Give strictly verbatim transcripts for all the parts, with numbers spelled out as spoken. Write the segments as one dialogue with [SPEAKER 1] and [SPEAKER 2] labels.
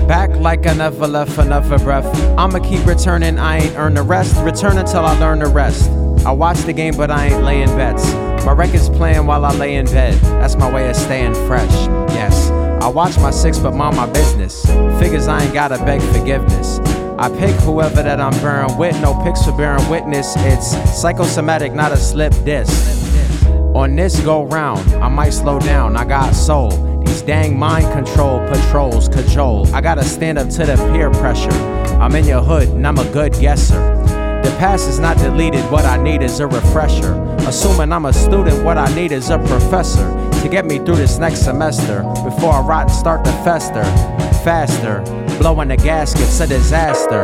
[SPEAKER 1] Back like I never left enough of breath. I'ma keep returning, I ain't earn the rest. Return until I learn the rest. I watch the game, but I ain't laying bets. My record's playing while I lay in bed. That's my way of staying fresh, yes. I watch my six, but mind my business. Figures I ain't gotta beg forgiveness. I pick whoever that I'm bearing with, no pics for bearing witness. It's psychosomatic, not a slip disc. On this go round, I might slow down, I got soul. These dang mind control patrols, cajole. I gotta stand up to the peer pressure. I'm in your hood and I'm a good guesser. The past is not deleted, what I need is a refresher. Assuming I'm a student, what I need is a professor to get me through this next semester before I rot and start to fester. Faster, blowing the gasket's a disaster.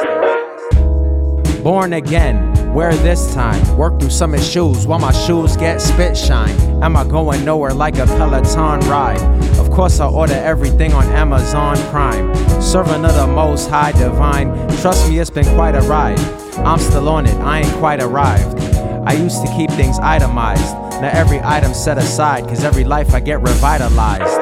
[SPEAKER 1] Born again, where this time? Work through summer shoes while my shoes get spit shine. Am I going nowhere like a Peloton ride? Of course I order everything on Amazon Prime. Servant of the most high divine. Trust me, it's been quite a ride. I'm still on it, I ain't quite arrived. I used to keep things itemized. Now every item set aside, cause every life I get revitalized.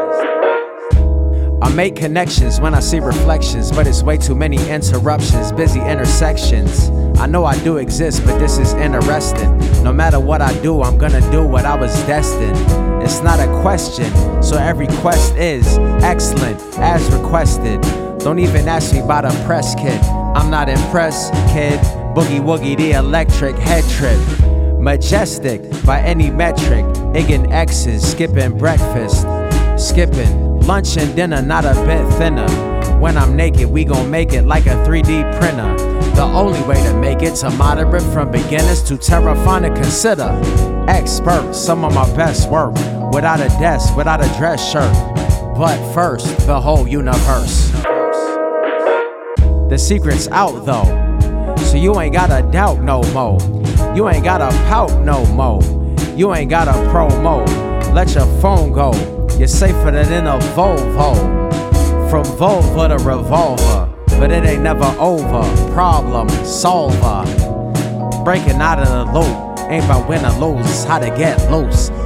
[SPEAKER 1] I make connections when I see reflections, but it's way too many interruptions, busy intersections. I know I do exist, but this is interesting. No matter what I do, I'm gonna do what I was destined. It's not a question, so every quest is excellent, as requested. Don't even ask me about a press kit. I'm not impressed, kid. Boogie woogie, the electric head trip. Majestic by any metric. Iggin X's, skipping breakfast. Skipping lunch and dinner, not a bit thinner. When I'm naked, we gon' make it like a three D printer. The only way to make it to moderate, from beginners to terrifying to consider. Expert, some of my best work. Without a desk, without a dress shirt. But first, the whole universe. The secret's out though, so you ain't gotta doubt no more. You ain't gotta pout no more. You ain't gotta promo. Let your phone go. You're safer than in a Volvo. From Volvo to revolver, but it ain't never over. Problem solver. Breaking out of the loop ain't about win or lose, it's how to get loose.